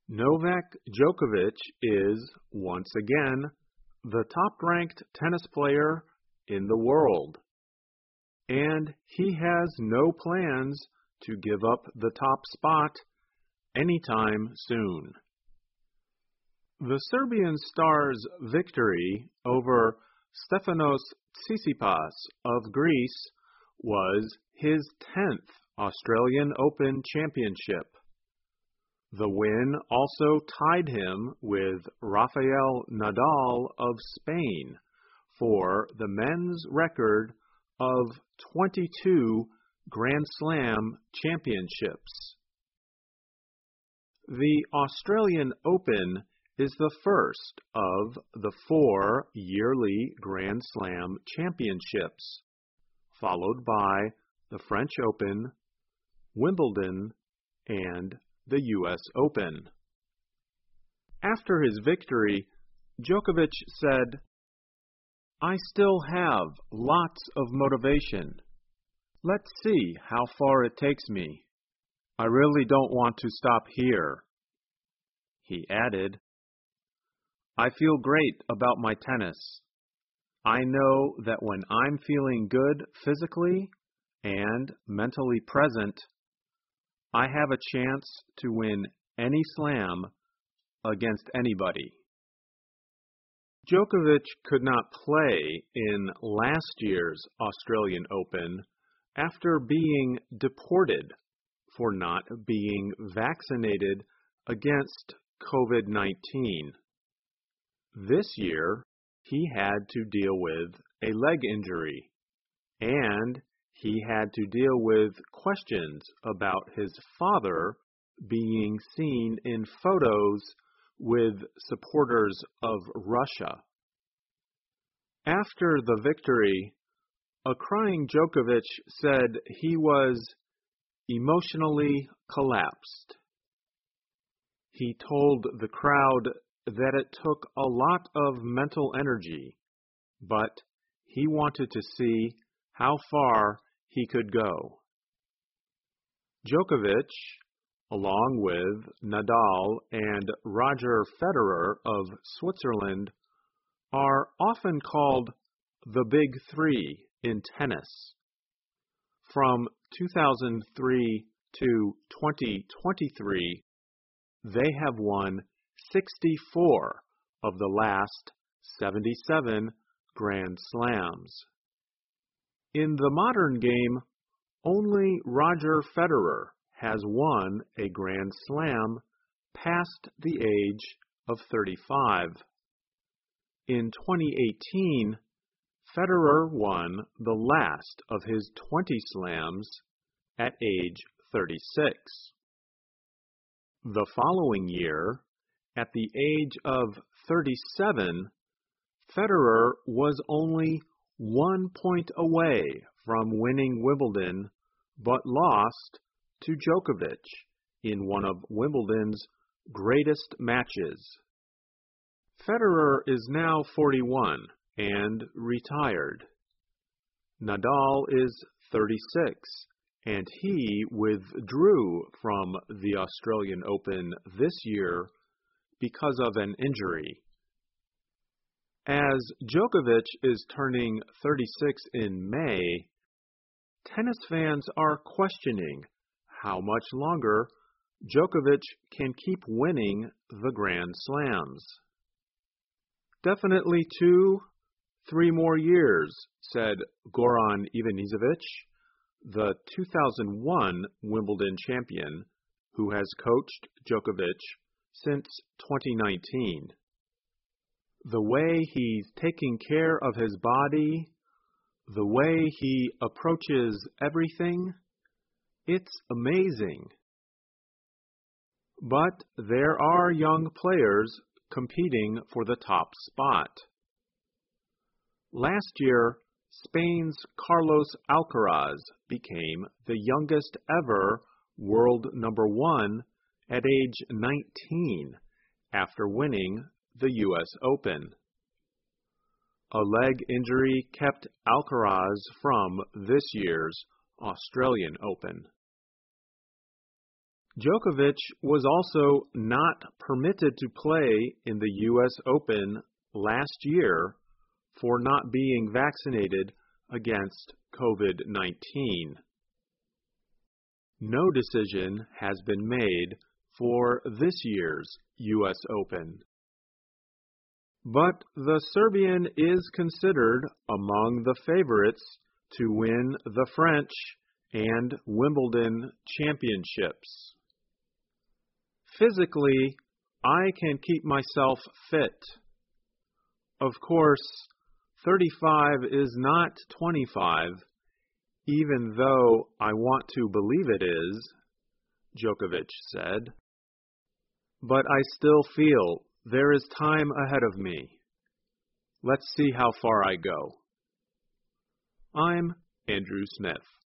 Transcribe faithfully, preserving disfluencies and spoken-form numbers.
Novak Djokovic is, once again, the top-ranked tennis player in the world, and he has no plans to give up the top spot anytime soon. The Serbian star's victory over Stefanos Tsitsipas of Greece was his tenth Australian Open championship. The win also tied him with Rafael Nadal of Spain for the men's record of twenty-two Grand Slam championships. The Australian Open is the first of the four yearly Grand Slam championships, followed by the French Open, Wimbledon, and the U S Open. After his victory, Djokovic said, "I still have lots of motivation. Let's see how far it takes me. I really don't want to stop here." He added, "I feel great about my tennis. I know that when I'm feeling good physically and mentally present, I have a chance to win any slam against anybody." Djokovic could not play in last year's Australian Open after being deported for not being vaccinated against COVID nineteen. This year, he had to deal with a leg injury, and he had to deal with questions about his father being seen in photos with supporters of Russia. After the victory, a crying Djokovic said he was emotionally collapsed. He told the crowd that it took a lot of mental energy, but he wanted to see how far he could go. Djokovic, along with Nadal and Roger Federer of Switzerland, are often called the Big Three in tennis. From two thousand three to twenty twenty-three, they have won sixty-four of the last seventy-seven Grand Slams. In the modern game, only Roger Federer has won a Grand Slam past the age of thirty-five. In twenty eighteen, Federer won the last of his twenty slams at age thirty-six. The following year, at the age of thirty-seven, Federer was only one point away from winning Wimbledon, but lost to Djokovic in one of Wimbledon's greatest matches. Federer is now forty-one and retired. Nadal is thirty-six, and he withdrew from the Australian Open this year because of an injury. As Djokovic is turning thirty-six in May, tennis fans are questioning how much longer Djokovic can keep winning the Grand Slams. "Definitely two, three more years," said Goran Ivanisevic, the two thousand one Wimbledon champion, who has coached Djokovic since twenty nineteen. The way he's taking care of his body, the way he approaches everything, it's amazing. But there are young players competing for the top spot. Last year, Spain's Carlos Alcaraz became the youngest ever world number one at age nineteen after winning the U S Open. A leg injury kept Alcaraz from this year's Australian Open. Djokovic was also not permitted to play in the U S Open last year for not being vaccinated against COVID nineteen. No decision has been made for this year's U S Open. But the Serbian is considered among the favorites to win the French and Wimbledon championships. Physically, I can keep myself fit. Of course, thirty-five is not twenty-five, even though I want to believe it is, Djokovic said. But I still feel there is time ahead of me. Let's see how far I go. I'm Andrew Smith.